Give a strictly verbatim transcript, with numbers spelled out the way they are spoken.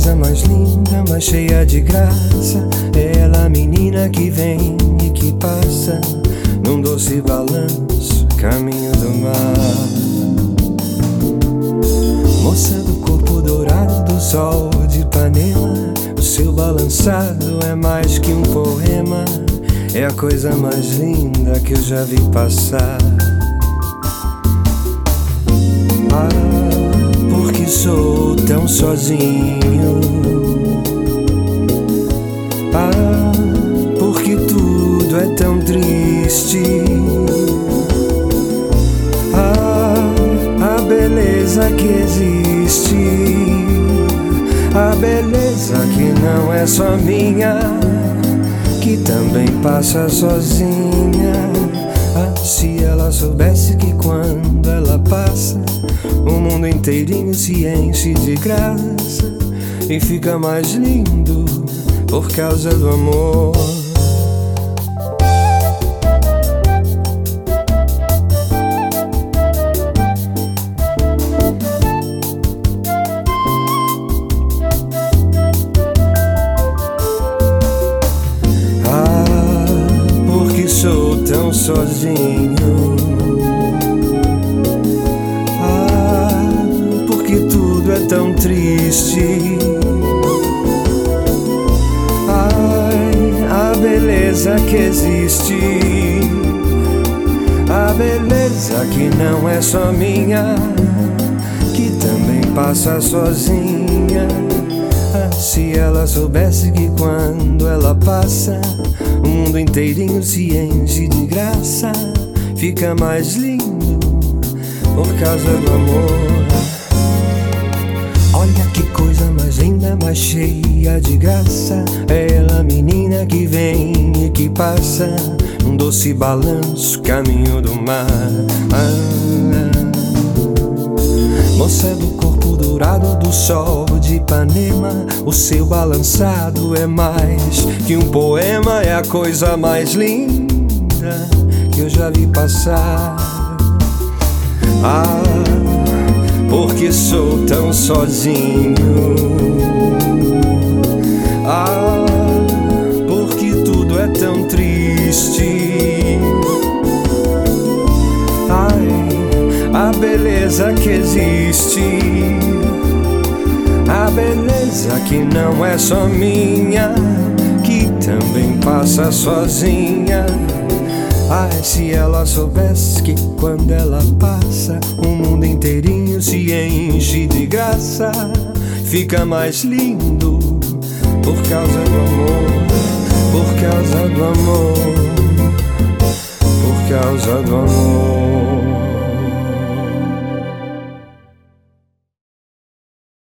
coisa mais linda, mais cheia de graça. É ela a menina que vem e que passa num doce balanço, caminho do mar. Moça do corpo dourado do sol de Ipanema, o seu balançado é mais que um poema. É a coisa mais linda que eu já vi passar. Ah, porque sou tão sozinho. Ah, porque tudo é tão triste. Ah, a beleza que existe, a beleza que não é só minha, que também passa sozinha. Ah, se ela soubesse que quando ela passa, o mundo inteirinho se enche de graça e fica mais lindo por causa do amor. Sou tão sozinho. Ah, porque tudo é tão triste. Ai, a beleza que existe, a beleza que não é só minha, que também passa sozinha. Ah, se ela soubesse que quando ela passa, o mundo inteirinho se enche de graça, fica mais lindo por causa do amor. Olha que coisa mais linda, mais cheia de graça. É ela a menina que vem e que passa um doce balanço, caminho do mar. Ah, moça do corpo dourado do sol de Ipanema, o seu balançado é mais que um poema. É a coisa mais linda que eu já vi passar. Ah, porque sou tão sozinho. Ah, porque tudo é tão triste. Ai, a beleza que existe, a beleza que não é só minha, que também passa sozinha. Ai, se ela soubesse que quando ela passa, o mundo inteirinho se enche de graça, fica mais lindo por causa do amor, por causa do amor, por causa do amor.